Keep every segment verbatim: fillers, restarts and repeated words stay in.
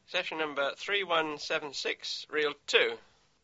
Session number three one seven six, reel two.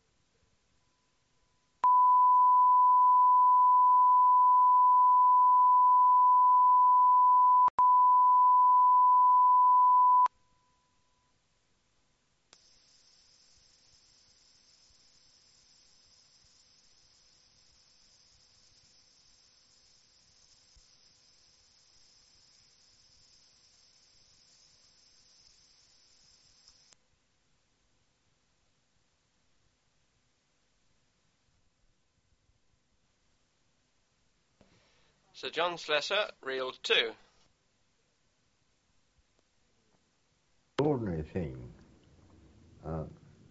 Sir John Slessor, reel two. Ordinary thing, uh,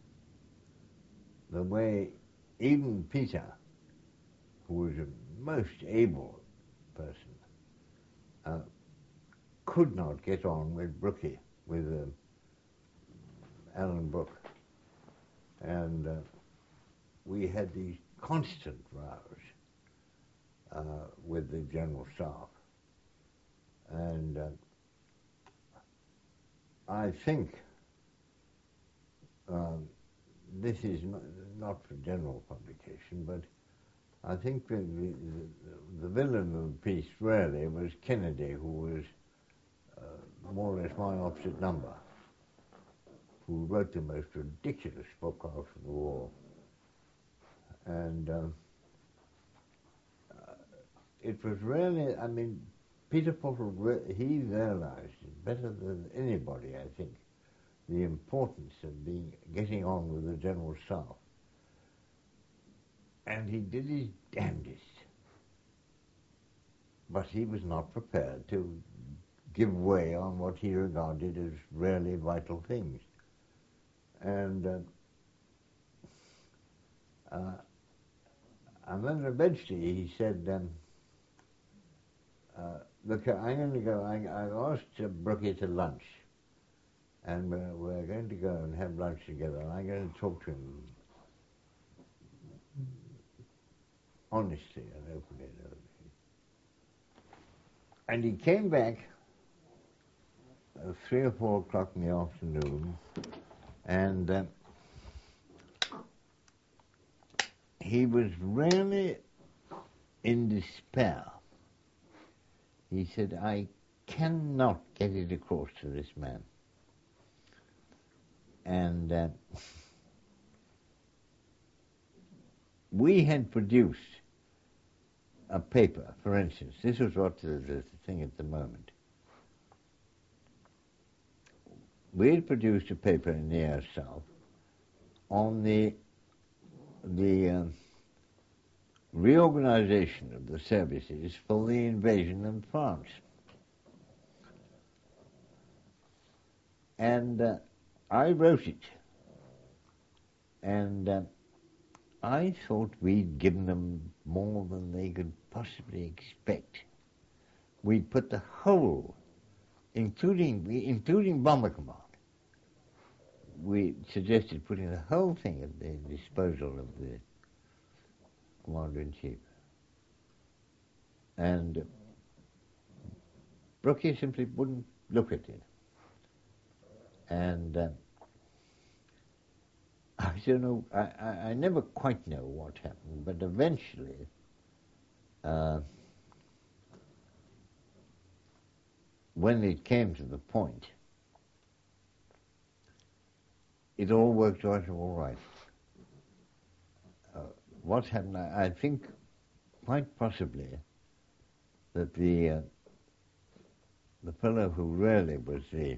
the way even Peter, who was a most able person, uh, could not get on with Brookie, with uh, Alan Brooke. And uh, we had these constant rows uh, with the General Staff. And uh, I think um, this is not, not for general publication, but I think the, the, the villain of the piece really was Kennedy, who was uh, more or less my opposite number, who wrote the most ridiculous book after the war. And um, uh, it was really, I mean, Peter Potter, he realized better than anybody, I think, the importance of being getting on with the General Staff. And he did his damnedest. But he was not prepared to give way on what he regarded as really vital things. And uh, uh, and then eventually he said, um, uh, look, I'm going to go, I, I asked uh, Brookie to lunch, and we're, we're going to go and have lunch together, and I'm going to talk to him honestly and openly. And he came back at three or four o'clock in the afternoon, and uh, he was really in despair. He said, I cannot get it across to this man. And uh, we had produced a paper, for instance. This was what the, the thing at the moment. We had produced a paper in the Air South on the the uh, reorganization of the services for the invasion of France. And uh, I wrote it. And uh, I thought we'd given them more than they could possibly expect. We'd put the whole, including including Bomber Command, we suggested putting the whole thing at the disposal of the Commander-in-Chief. And Brookie simply wouldn't look at it. And uh, I don't know, I, I, I never quite know what happened, but eventually uh, when it came to the point, it all worked out all right. Uh, what happened, I, I think quite possibly that the uh, the fellow who really was the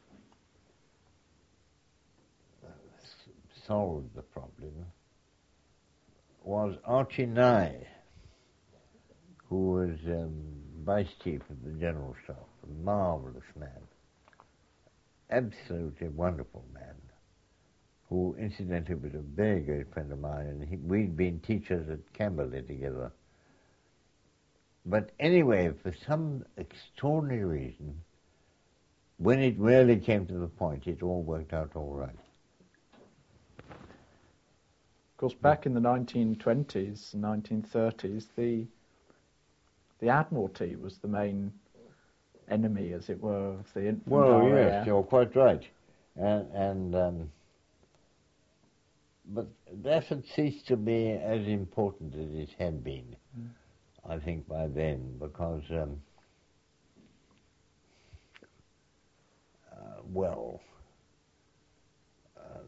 uh, solved the problem was Archie Nye, who was um, Vice Chief of the General Staff, a marvelous man, absolutely wonderful man, who incidentally was a very great friend of mine, and he, we'd been teachers at Camberley together. But anyway, for some extraordinary reason, when it really came to the point, it all worked out all right. Of course, back in the nineteen twenties and nineteen thirties, the the Admiralty was the main enemy, as it were, of the infantry. Well, yes, you're quite right. and, and um, but the effort ceased to be as important as it had been, mm. I think, by then, because, um, uh, well, uh,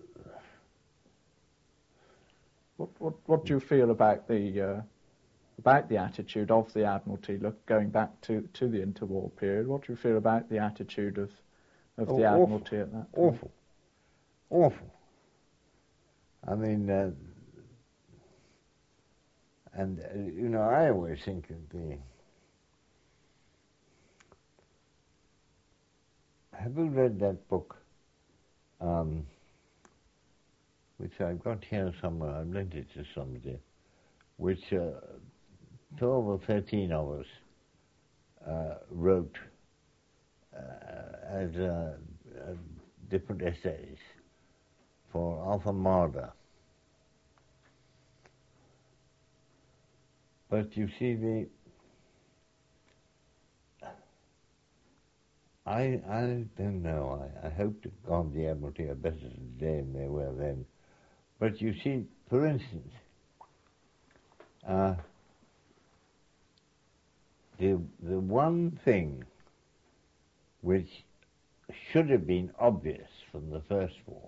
what, what what do you feel about the uh, about the attitude of the Admiralty? Look, going back to, to the interwar period, what do you feel about the attitude of of oh, the awful, Admiralty at that point? Awful, awful. I mean. Uh, And, uh, you know, I always think of the... Have you read that book, um, which I've got here somewhere, I've lent it to somebody, which uh, twelve or thirteen of us uh, wrote uh, as uh, uh, different essays for Arthur Marder. But you see, the I I don't know. I, I hope to God the Admiralty are better today than they were then. But you see, for instance, uh, the the one thing which should have been obvious from the First War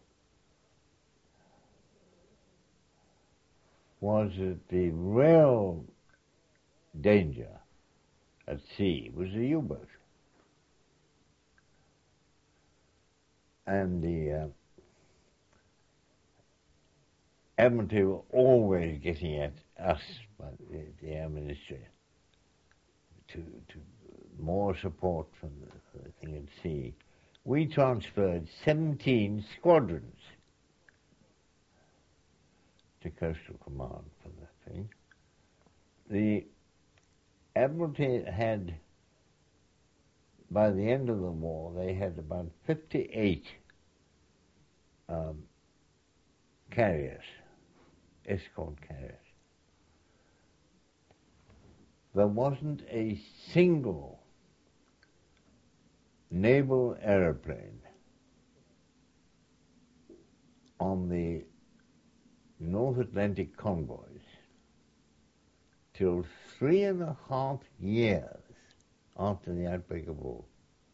was that the real danger at sea was the U-boat. And the uh, Admiralty were always getting at us, by the, the Air Ministry, to, to more support from the, the thing at sea. We transferred seventeen squadrons to Coastal Command for that thing. The Admiralty had, by the end of the war, they had about fifty-eight um, carriers, escort carriers. There wasn't a single naval aeroplane on the North Atlantic convoys till three and a half years after the outbreak of war.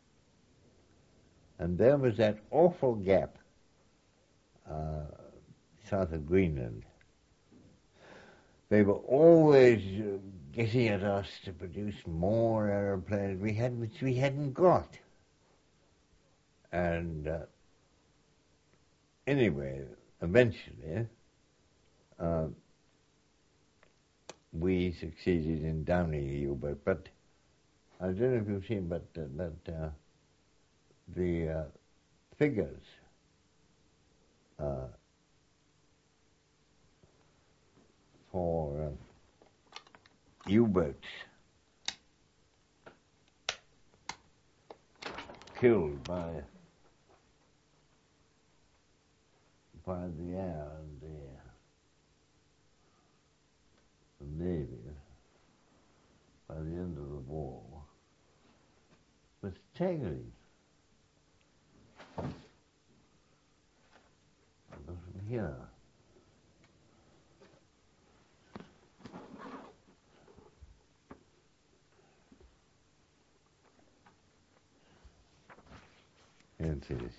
And there was that awful gap uh, south of Greenland. They were always uh, getting at us to produce more aeroplanes we had, which we hadn't got. And uh, anyway, eventually, uh, we succeeded in downing the U-boat. But I don't know if you've seen, but uh, that uh, the uh, figures uh, for uh, U-boats killed by by the air and the, the Navy by the end of the war was staggering. From here. Here it is.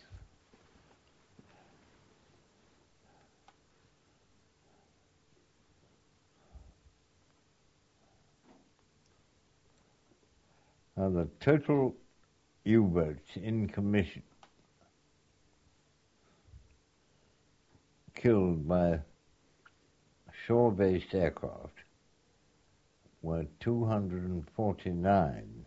Now the total U-boats in commission killed by shore-based aircraft were two hundred forty-nine.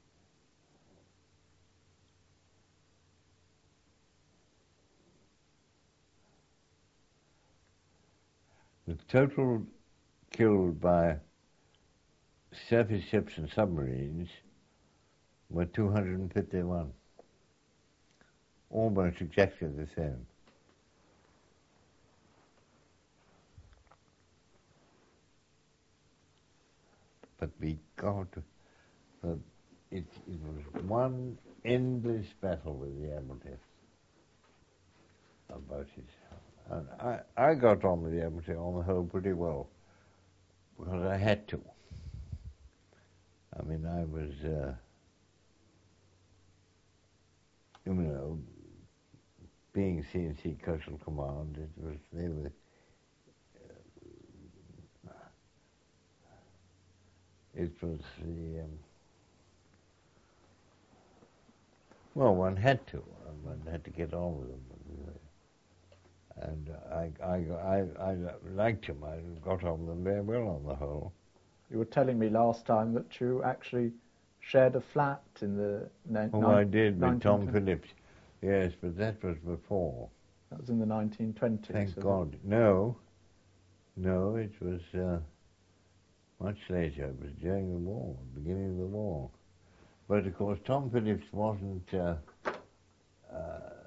The total killed by surface ships and submarines were two hundred fifty-one. Almost exactly the same. But we got, uh, it, it was one endless battle with the Admiralty. about it. And I, I got on with the Admiralty on the whole pretty well, because I had to. I mean, I was, uh, you know, being C N C Coastal Command, it was, they were, uh, it was the, um, well, one had to, one had to get on with them. And I, I, I, I liked him. I got on with them very well on the whole. You were telling me last time that you actually shared a flat in the... Ni- Oh, ni- I did with Tom nineteen Phillips. Yes, but that was before. That was in the nineteen twenties. Thank God. It? No, no, it was uh, much later. It was during the war, beginning of the war. But of course, Tom Phillips wasn't... Uh, uh,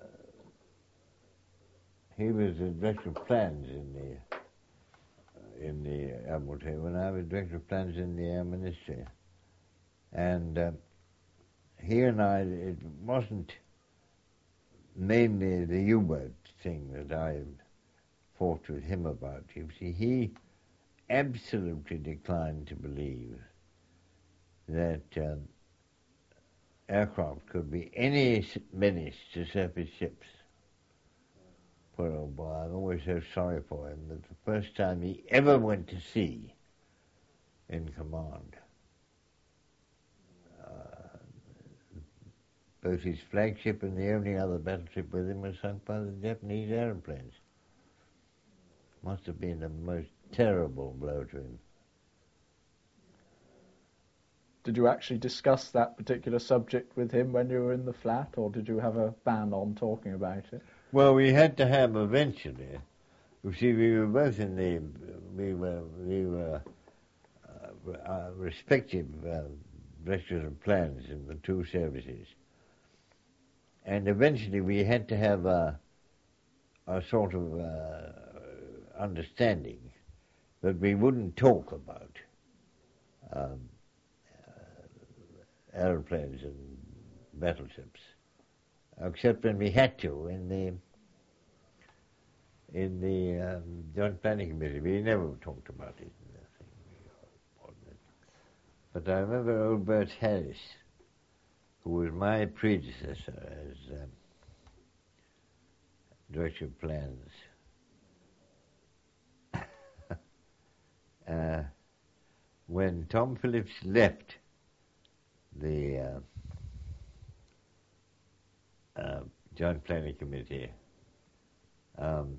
he was the director of plans in the uh, in the Admiralty when I was director of plans in the Air Ministry. And uh, he and I, it wasn't mainly the U-boat thing that I fought with him about. You see, he absolutely declined to believe that uh, aircraft could be any menace to surface ships. Poor old boy, I'm always so sorry for him that the first time he ever went to sea in command, uh, both his flagship and the only other battleship with him was sunk by the Japanese aeroplanes. Must have been the most terrible blow to him. Did you actually discuss that particular subject with him when you were in the flat, or did you have a ban on talking about it? Well, we had to have eventually. You see, we were both in the, we were, we were uh, uh, respective uh, directors of plans in the two services. And eventually we had to have a, a sort of uh, understanding that we wouldn't talk about um, uh, aeroplanes and battleships, except when we had to in the in the um, Joint Planning Committee. We never talked about it. But I remember old Bert Harris, who was my predecessor as um, Director of Plans. uh, when Tom Phillips left the uh, uh, Joint Planning Committee, um,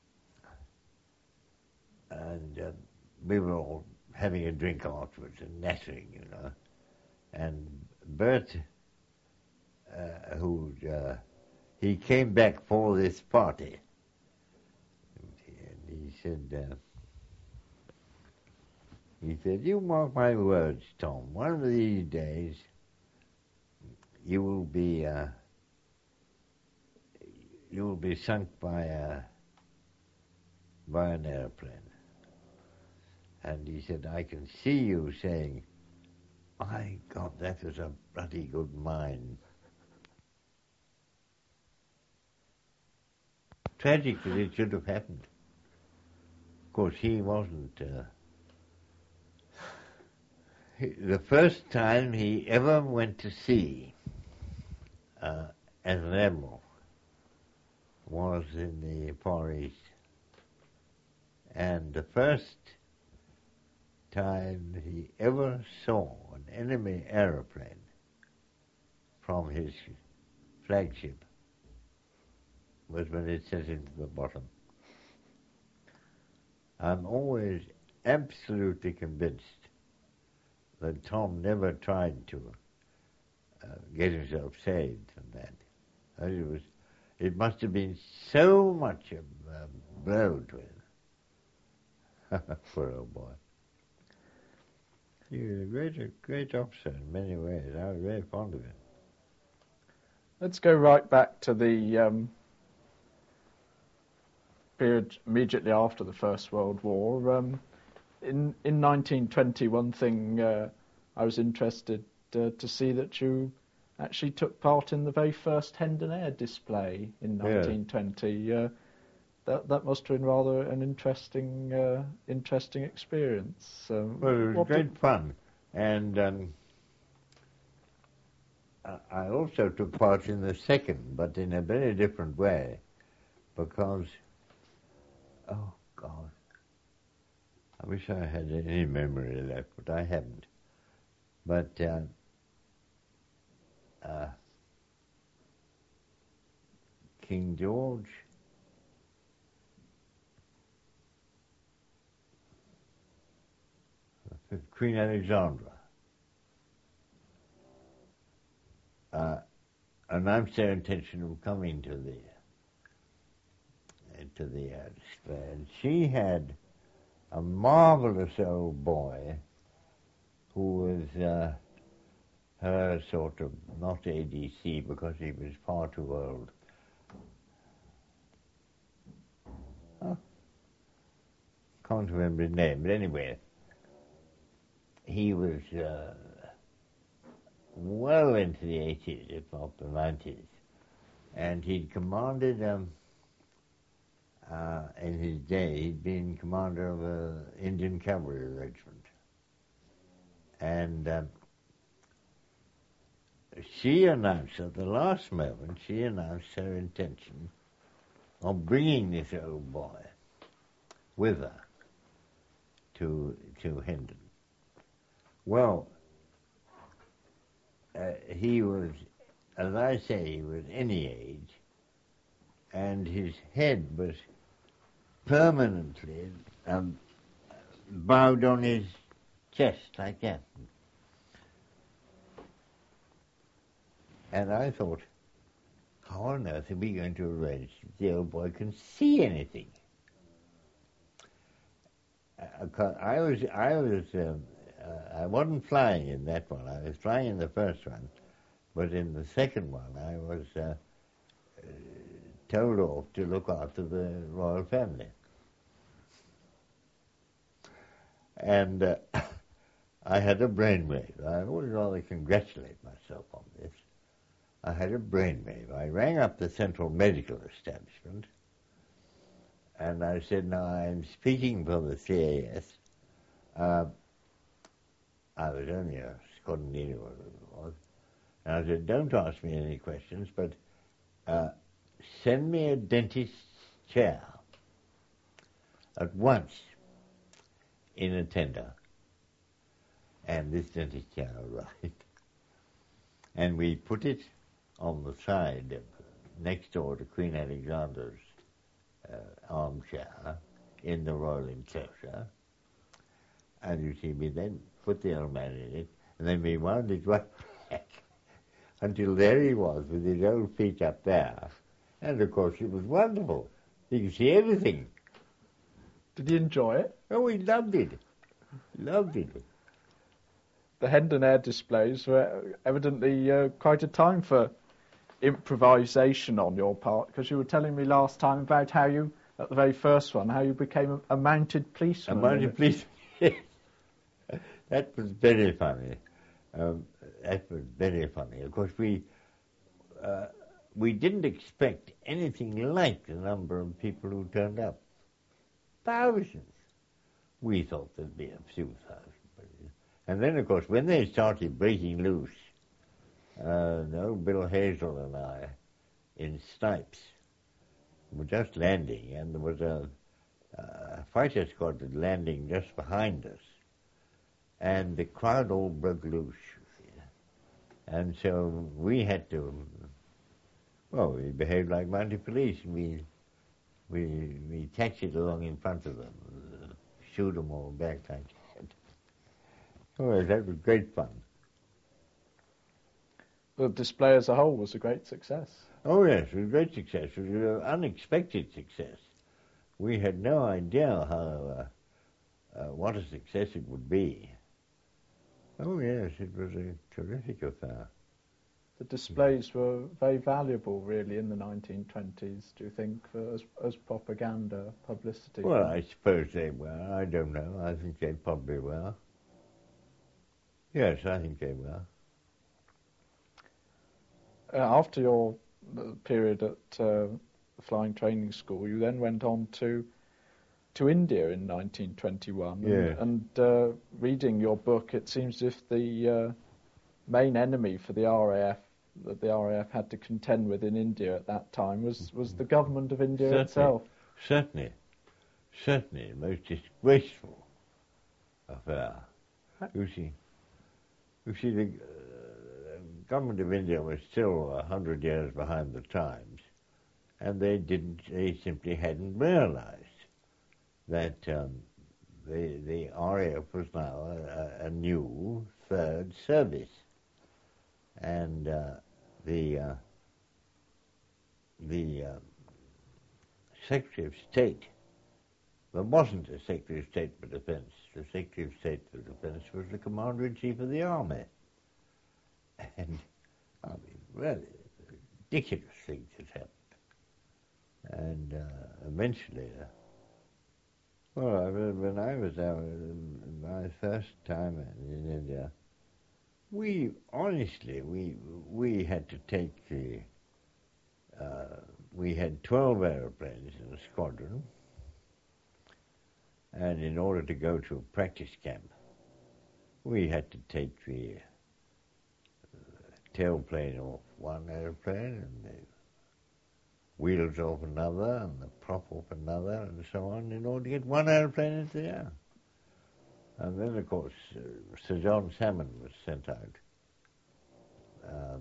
and uh, we were all having a drink afterwards and nattering, you know. And Bert, uh, who uh, he came back for this party, and he said, uh, he said, "You mark my words, Tom. One of these days, you will be, uh, you will be sunk by a by an airplane." And he said, "I can see you saying, 'My God, that was a bloody good mine.'" Tragic that it should have happened. Of course, he wasn't. Uh, he, the first time he ever went to sea uh, as an admiral was in the Far East. And the first time he ever saw an enemy aeroplane from his flagship was when it set into the bottom. I'm always absolutely convinced that Tom never tried to uh, get himself saved from that. And it was, it must have been so much a uh, blow to him. Poor old boy. He was a great, great officer in many ways. I was very fond of him. Let's go right back to the um, period immediately after the First World War. Um, in in nineteen twenty, one thing uh, I was interested uh, to see that you actually took part in the very first Hendon Air display in Yeah. nineteen twenty. Uh, that that must have been rather an interesting uh, interesting experience. Um, Well, it was what great did- fun, and um, I I also took part in the second, but in a very different way, because, oh God, I wish I had any memory left, but I haven't. But uh, uh, King George, Queen Alexandra, uh, announced their intention of coming to the uh, to the uh, display, and she had a marvelous old boy who was uh, her sort of, not A D C because he was far too old. Oh, can't remember his name, but anyway, he was uh, well into the eighties, if not the nineties, and he'd commanded, um, uh, in his day, he'd been commander of an Indian cavalry regiment. And um, she announced, at the last moment, she announced her intention of bringing this old boy with her to to Hendon. Well, uh, he was, as I say, he was any age, and his head was permanently um, bowed on his chest like that. And I thought, how on earth are we going to arrange that the old boy can see anything? Uh, 'cause I was, I was, um, uh, I wasn't flying in that one. I was flying in the first one, but in the second one, I was uh, uh, told off to look after the royal family. And uh, I had a brainwave. I always rather congratulate myself on this. I had a brainwave. I rang up the Central Medical Establishment, and I said, now I'm speaking for the C A S. Uh, I was only a Scotlandino, whatever it was. And I said, don't ask me any questions, but uh, send me a dentist's chair at once in a tender. And this dentist chair arrived. And we put it on the side of, next door to Queen Alexandra's uh, armchair in the royal enclosure. And you see, we then put the old man in it, and then we wound it right back until there he was with his old feet up there. And of course it was wonderful. You could see everything. Did you enjoy it? Oh, we loved it. Loved it. The Hendon Air displays were evidently uh, quite a time for improvisation on your part, because you were telling me last time about how you, at the very first one, how you became a, a mounted policeman. A mounted policeman. That was very funny. Um, that was very funny. Of course, we uh, we didn't expect anything like the number of people who turned up. Thousands. We thought there'd be a few thousand. And then, of course, when they started breaking loose, uh, no, Bill Hazel and I, in Snipes, were just landing, and there was a, a fighter squadron landing just behind us, and the crowd all broke loose. And so we had to, well, we behaved like mounted police, and we we we taxied along in front of them, uh, shoot them all back like that. Oh, that was great fun. The display as a whole was a great success. Oh, yes, it was a great success. It was an unexpected success. We had no idea how, uh, uh, what a success it would be. Oh, yes, it was a terrific affair. The displays were very valuable, really, in the nineteen twenties, do you think, for, as, as propaganda, publicity? Well, I suppose they were. I don't know. I think they probably were. Yes, I think they were. uh, after your uh, period at uh, the Flying Training School, you then went on to to India in nineteen twenty-one. Yeah. And, and uh, reading your book, it seems as if the uh, main enemy for the R A F that the R A F had to contend with in India at that time was, was the government of India Certainly. itself. Certainly. Certainly. Most disgraceful affair. You see, you see, the uh, government of India was still a hundred years behind the times, and they didn't. They simply hadn't realized that um, the the R A F was now a, a new third service, and uh, the uh, the uh, Secretary of State. There wasn't a Secretary of State for Defense. The Secretary of State for Defense was the Commander-in-Chief of the Army. And, I mean, really, ridiculous things had happened. And uh, eventually, uh, well, I, when I was there, uh, my first time in India, we, honestly, we, we had to take the, uh, we had twelve aeroplanes in a squadron. And in order to go to a practice camp, we had to take the uh, tailplane off one airplane and the wheels off another and the prop off another and so on in order to get one airplane into the air. And then, of course, uh, Sir John Salmon was sent out um,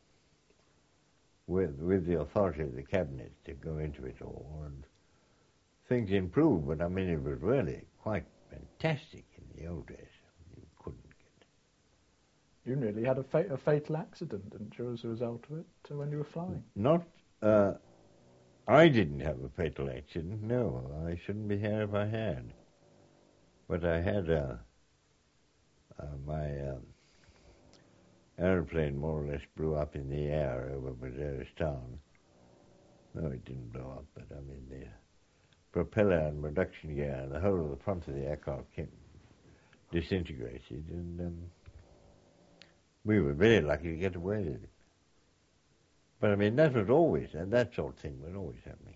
with, with the authority of the cabinet to go into it all. And things improved, but I mean, it was really quite fantastic in the old days. You couldn't get. You nearly had a, fa- a fatal accident, didn't you, as a result of it, uh, when you were flying? Not, uh, I didn't have a fatal accident, no. I shouldn't be here if I had. But I had uh, uh, my uh, airplane more or less blew up in the air over Waziristan. No, it didn't blow up, but I mean, the propeller and reduction gear and the whole of the front of the aircraft came disintegrated, and um, we were very lucky to get away with it. But I mean, that was always, and that sort of thing was always happening.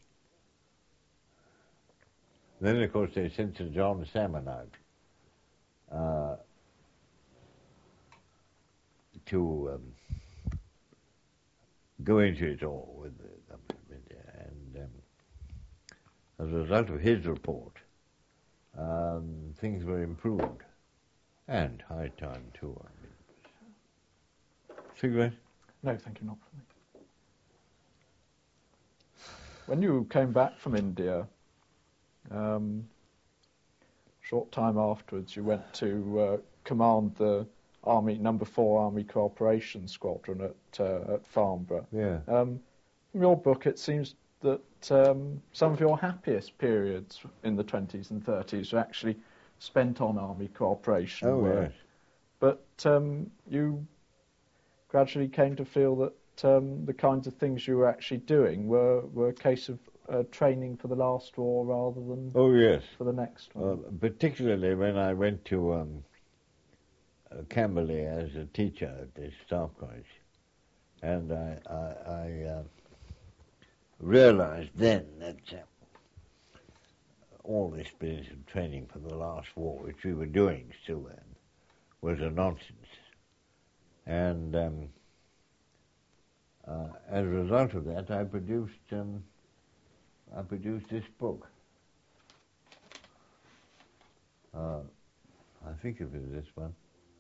Then, of course, they sent Sir John Salmon out uh, to um, go into it all with the government of India, and um, as a result of his report, um, things were improved, and high time too. I mean, cigarette? No, thank you, not for me. When you came back from India, um, short time afterwards, you went to uh, command the Army Number Four Army Cooperation Squadron at uh, at Farnborough. Yeah. Um, from your book, it seems that um, some of your happiest periods in the twenties and thirties were actually spent on Army cooperation Oh, work. yes. But um, you gradually came to feel that um, the kinds of things you were actually doing were, were a case of uh, training for the last war rather than Oh, yes. for the next one. Uh, particularly when I went to um, uh, Camberley as a teacher at the Staff College. And I, I, I uh, realized then that uh, all this business of training for the last war, which we were doing still then, was a nonsense. And um, uh, as a result of that, I produced um, I produced this book. Uh, I think it was this one.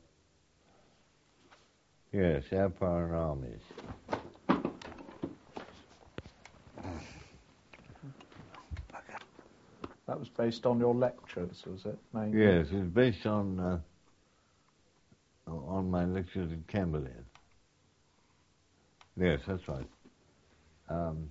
Yes, Air Power and Armies. That was based on your lectures, was it? Mainly? Yes, it's based on uh, on my lectures at Camberley. Yes, that's right. Um,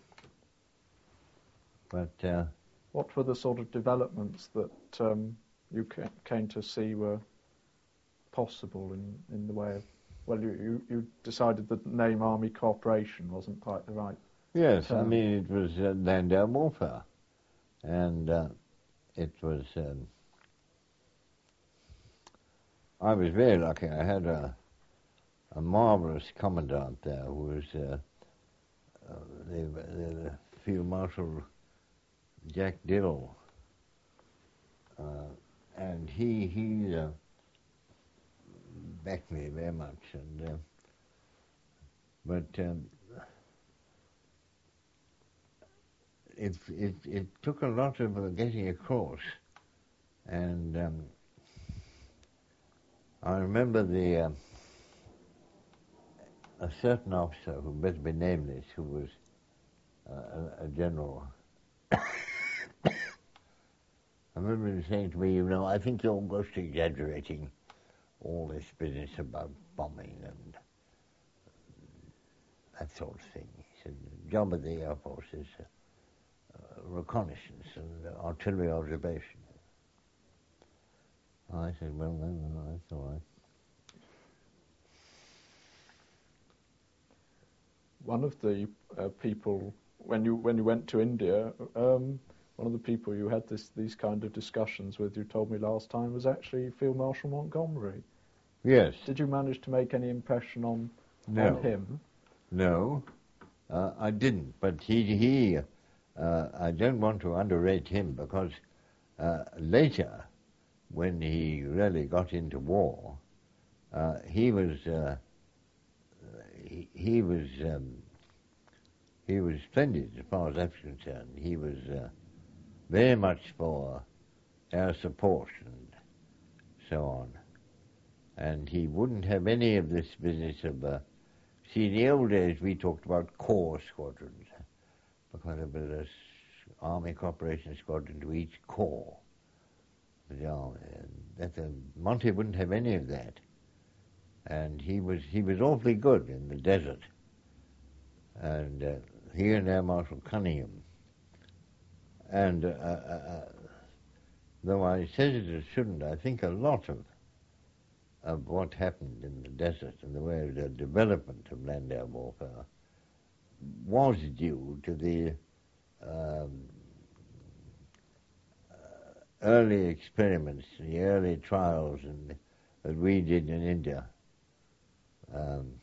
but uh, What were the sort of developments that um, you ca- came to see were possible in, in the way of, well, you, you, you decided that the name Army Cooperation wasn't quite the right yes, term. I mean, it was uh, land-air warfare, and uh, it was. Um, I was very lucky. I had a a marvelous commandant there who was uh, uh, the, the Field Marshal Jack Dill, uh, and he he uh, backed me very much. And uh, but um, it, it it took a lot of uh, getting across, and um, I remember the uh, a certain officer who better be nameless, who was uh, a, a general. I remember him saying to me, you know, I think you're just exaggerating all this business about bombing and that sort of thing. He said, the job of the Air Force is uh, uh, reconnaissance and uh, artillery observation. I said, well, no, no, that's all right. One of the uh, people, when you when you went to India, um, one of the people you had this these kind of discussions with, you told me last time, was actually Field Marshal Montgomery. Yes. Did you manage to make any impression on No. on him? No, uh, I didn't. But he he, uh, I don't want to underrate him, because uh, later, when he really got into war, uh, he was uh, he, he was um, he was splendid as far as that's concerned. He was uh, very much for our support and so on, and he wouldn't have any of this business of. Uh, see, in the old days we talked about corps squadrons, because there was an army cooperation squadron to each corps. The army, and that uh, Monty wouldn't have any of that, and he was he was awfully good in the desert. And uh, he and Air Marshal Cunningham, and uh, uh, though I said it as shouldn't, I think a lot of of what happened in the desert and the way of the development of land air warfare was due to the um, early experiments, the early trials in, that we did in India. Um,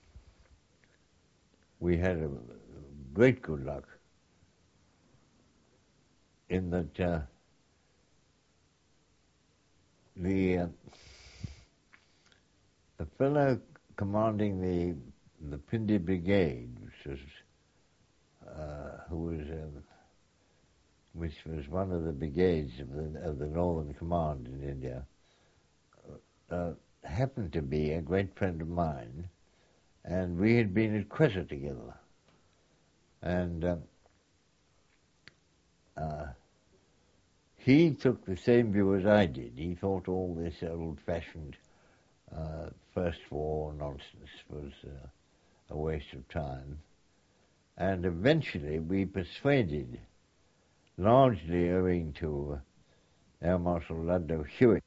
we had a great good luck in that uh, the uh, the fellow commanding the the Pindi Brigade, which was uh, who was uh, which was one of the brigades of the of the Northern Command in India, uh, happened to be a great friend of mine, and we had been at Quetta together. And uh, uh, he took the same view as I did. He thought all this old-fashioned uh, First War nonsense was uh, a waste of time. And eventually we persuaded, largely owing to uh, Air Marshal Ludlow Hewitt,